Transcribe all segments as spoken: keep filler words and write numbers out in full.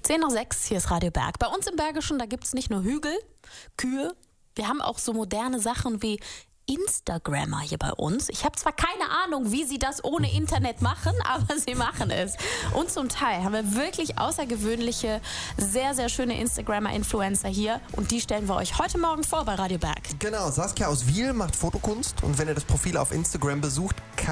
zehn nach sechs, hier ist Radio Berg. Bei uns im Bergischen, da gibt es nicht nur Hügel, Kühe, wir haben auch so moderne Sachen wie Instagrammer hier bei uns. Ich habe zwar keine Ahnung, wie sie das ohne Internet machen, aber sie machen es. Und zum Teil haben wir wirklich außergewöhnliche, sehr, sehr schöne Instagrammer-Influencer hier. Und die stellen wir euch heute Morgen vor bei Radio Berg. Genau, Saskia aus Wiel macht Fotokunst. Und wenn ihr das Profil auf Instagram besucht,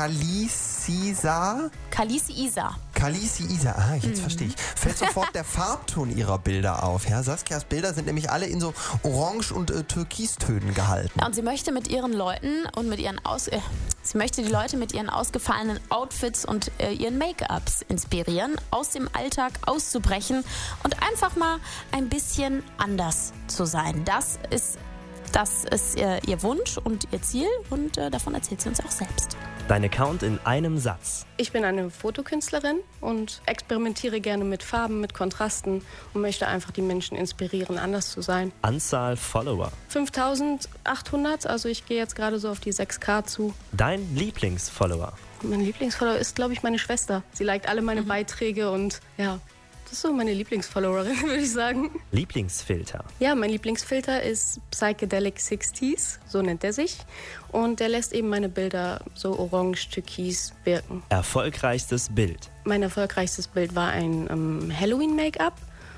Kalisisa... Kalisi Isa. Kalisi Isa, ah, jetzt Mhm. verstehe ich. Fällt sofort der Farbton ihrer Bilder auf. Ja, Saskias Bilder sind nämlich alle in so Orange- und äh, Türkistönen gehalten. Ja, und sie möchte mit ihren Leuten und mit ihren Aus... Äh, sie möchte die Leute mit ihren ausgefallenen Outfits und äh, ihren Make-ups inspirieren, aus dem Alltag auszubrechen und einfach mal ein bisschen anders zu sein. Das ist, das ist äh, ihr Wunsch und ihr Ziel und äh, davon erzählt sie uns auch selbst. Dein Account in einem Satz. Ich bin eine Fotokünstlerin und experimentiere gerne mit Farben, mit Kontrasten und möchte einfach die Menschen inspirieren, anders zu sein. Anzahl Follower. fünftausendachthundert, also ich gehe jetzt gerade so auf die sechs K zu. Dein Lieblingsfollower. Mein Lieblingsfollower ist, glaube ich, meine Schwester. Sie liked alle meine Mhm. Beiträge und ja, das ist so meine Lieblingsfollowerin, würde ich sagen. Lieblingsfilter. Ja, mein Lieblingsfilter ist Psychedelic sixties, so nennt er sich. Und der lässt eben meine Bilder so orange-türkis wirken. Erfolgreichstes Bild. Mein erfolgreichstes Bild war ein ähm, Halloween-Make-up.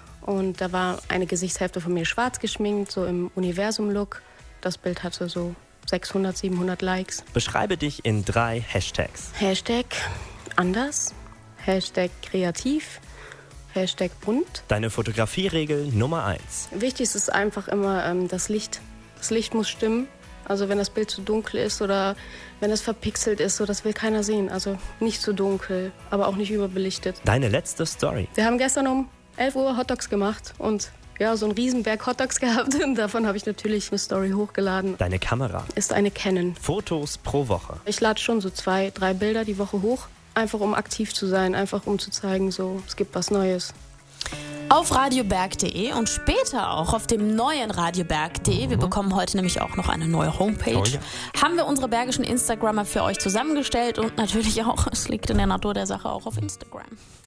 Und da war eine Gesichtshälfte von mir schwarz geschminkt, so im Universum-Look. Das Bild hatte so sechshundert, siebenhundert Likes. Beschreibe dich in drei Hashtags. Hashtag anders, Hashtag kreativ, Hashtag bunt. Deine Fotografieregel Nummer eins. Wichtig ist einfach immer ähm, das Licht. Das Licht muss stimmen. Also wenn das Bild zu dunkel ist oder wenn es verpixelt ist, so das will keiner sehen. Also nicht zu dunkel, aber auch nicht überbelichtet. Deine letzte Story. Wir haben gestern um elf Uhr Hotdogs gemacht und ja, so einen Riesenberg Hotdogs gehabt. Und davon habe ich natürlich eine Story hochgeladen. Deine Kamera. Ist eine Canon. Fotos pro Woche. Ich lade schon so zwei, drei Bilder die Woche hoch. Einfach um aktiv zu sein, einfach um zu zeigen, so es gibt was Neues. Auf radioberg punkt de und später auch auf dem neuen radioberg punkt de, wir bekommen heute nämlich auch noch eine neue Homepage, Oh ja. haben wir unsere bergischen Instagrammer für euch zusammengestellt und natürlich auch, es liegt in der Natur der Sache, auch auf Instagram.